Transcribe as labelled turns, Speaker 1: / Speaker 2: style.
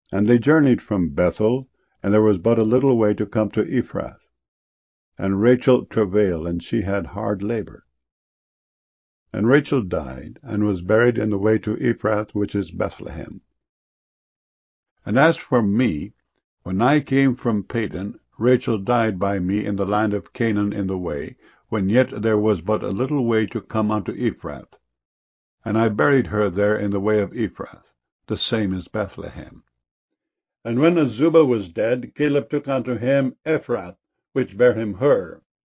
Speaker 1: And they journeyed from Bethel, and there was but a little way to come to Ephrath. And Rachel travailed, and she had hard labor. And Rachel died, and was buried in the way to Ephrath, which is Bethlehem. And as for me, when I came from Padan, Rachel died by me in the land of Canaan in the way, when yet there was but a little way to come unto Ephrath. And I buried her there in the way of Ephrath, the same is Bethlehem. And when Azubah was dead, Caleb took unto him Ephrath, which bare him Hur.